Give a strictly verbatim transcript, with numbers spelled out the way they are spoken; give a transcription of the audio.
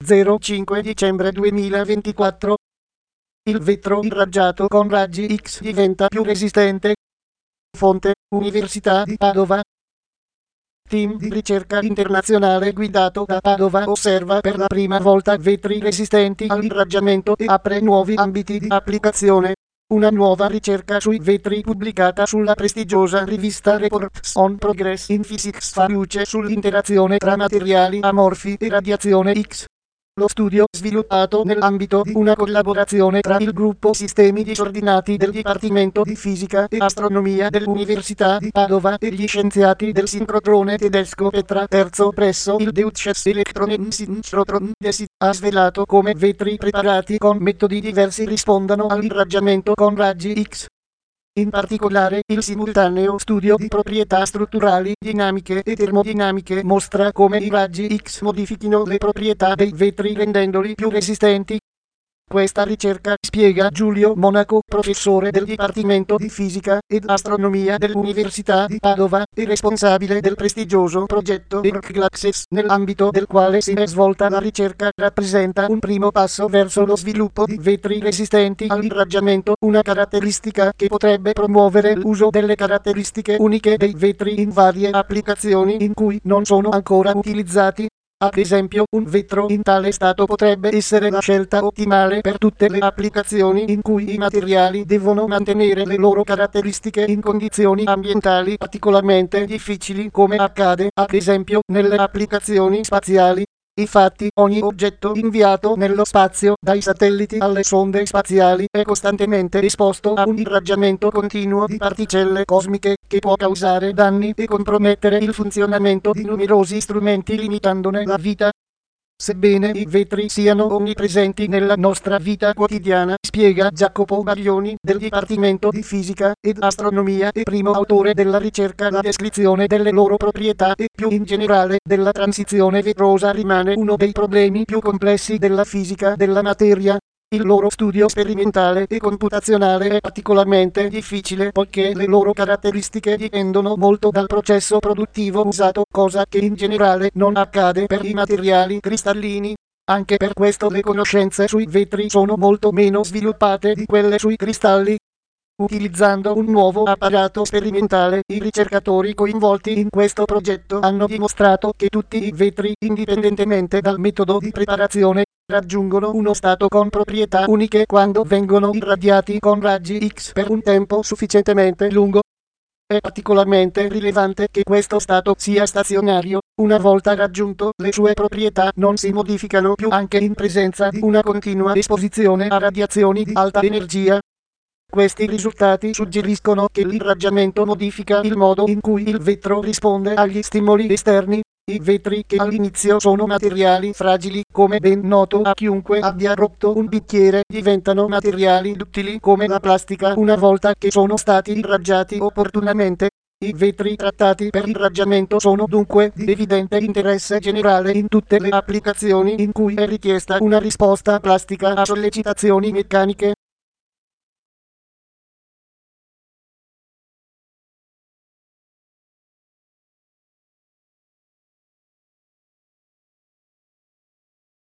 zero cinque dicembre duemilaventiquattro. Il vetro irraggiato con raggi X diventa più resistente. Fonte: Università di Padova. Team di ricerca internazionale guidato da Padova osserva per la prima volta vetri resistenti all'irraggiamento e apre nuovi ambiti di applicazione. Una nuova ricerca sui vetri pubblicata sulla prestigiosa rivista Reports on Progress in Physics fa luce sull'interazione tra materiali amorfi e radiazione X. Lo studio, sviluppato nell'ambito di una collaborazione tra il gruppo Sistemi disordinati del Dipartimento di Fisica e Astronomia dell'Università di Padova e gli scienziati del sincrotrone tedesco Petra terzo presso il Deutsches Elektronensynchrotron-Institut, ha svelato come vetri preparati con metodi diversi rispondano all'irraggiamento con raggi X. In particolare, il simultaneo studio di proprietà strutturali, dinamiche e termodinamiche mostra come i raggi X modifichino le proprietà dei vetri rendendoli più resistenti. Questa ricerca, spiega Giulio Monaco, professore del Dipartimento di Fisica ed Astronomia dell'Università di Padova e responsabile del prestigioso progetto EarthGlaxes, nell'ambito del quale si è svolta la ricerca, rappresenta un primo passo verso lo sviluppo di vetri resistenti all'irraggiamento, una caratteristica che potrebbe promuovere l'uso delle caratteristiche uniche dei vetri in varie applicazioni in cui non sono ancora utilizzati. Ad esempio, un vetro in tale stato potrebbe essere la scelta ottimale per tutte le applicazioni in cui i materiali devono mantenere le loro caratteristiche in condizioni ambientali particolarmente difficili, come accade, ad esempio, nelle applicazioni spaziali. Infatti, ogni oggetto inviato nello spazio, dai satelliti alle sonde spaziali, è costantemente esposto a un irraggiamento continuo di particelle cosmiche, che può causare danni e compromettere il funzionamento di numerosi strumenti limitandone la vita. Sebbene i vetri siano onnipresenti nella nostra vita quotidiana, spiega Jacopo Baglioni, del Dipartimento di Fisica ed Astronomia e primo autore della ricerca, la descrizione delle loro proprietà e, più in generale, della transizione vetrosa rimane uno dei problemi più complessi della fisica della materia. Il loro studio sperimentale e computazionale è particolarmente difficile poiché le loro caratteristiche dipendono molto dal processo produttivo usato, cosa che in generale non accade per i materiali cristallini. Anche per questo le conoscenze sui vetri sono molto meno sviluppate di quelle sui cristalli. Utilizzando un nuovo apparato sperimentale, i ricercatori coinvolti in questo progetto hanno dimostrato che tutti i vetri, indipendentemente dal metodo di preparazione, raggiungono uno stato con proprietà uniche quando vengono irradiati con raggi X per un tempo sufficientemente lungo. È particolarmente rilevante che questo stato sia stazionario. Una volta raggiunto, le sue proprietà non si modificano più anche in presenza di una continua esposizione a radiazioni di alta energia. Questi risultati suggeriscono che l'irraggiamento modifica il modo in cui il vetro risponde agli stimoli esterni. I vetri, che all'inizio sono materiali fragili, come ben noto a chiunque abbia rotto un bicchiere, diventano materiali duttili come la plastica una volta che sono stati irraggiati opportunamente. I vetri trattati per irraggiamento sono dunque di evidente interesse generale in tutte le applicazioni in cui è richiesta una risposta plastica a sollecitazioni meccaniche.